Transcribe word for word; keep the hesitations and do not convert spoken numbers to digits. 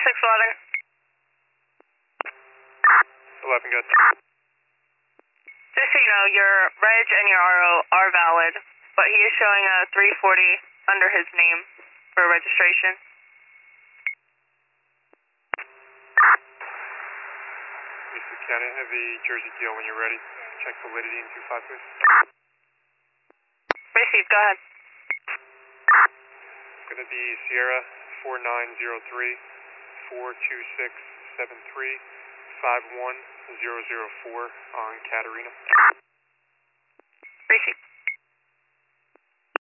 six eleven. eleven, good. Just so you know, your reg and your R O are valid, but he is showing a three forty under his name for registration. Mister County, have the Jersey T O when you're ready. Check validity in two five, please. Received, go ahead. It's going to be Sierra four nine zero three, four two six seven three, five one zero zero four on Catarina.